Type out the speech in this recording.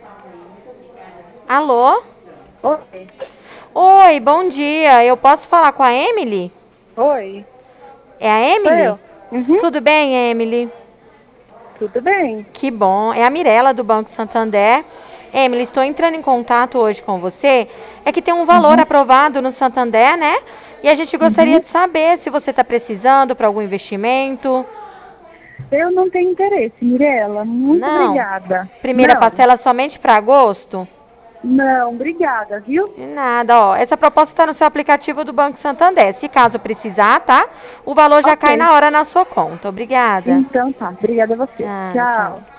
Alô? Oi. Oi, bom dia. Eu posso falar com a Emily? Oi. É a Sou Emily? eu. Uhum. Tudo bem, Emily? Tudo bem. Que bom. É a Mirella do Banco Santander. Emily, estou entrando em contato hoje com você. É que tem um valor Uhum. aprovado no Santander, né? E a gente gostaria Uhum. de saber se você está precisando para algum investimento. Eu não tenho interesse, Mirella. Muito Não. obrigada. Primeira Não. parcela somente para agosto? Não, obrigada, viu? De nada, ó. Essa proposta está no seu aplicativo do Banco Santander. Se caso precisar, tá? O valor já cai Ok. na hora na sua conta. Obrigada. Então tá. Obrigada a você. Nada, Tchau. tchau.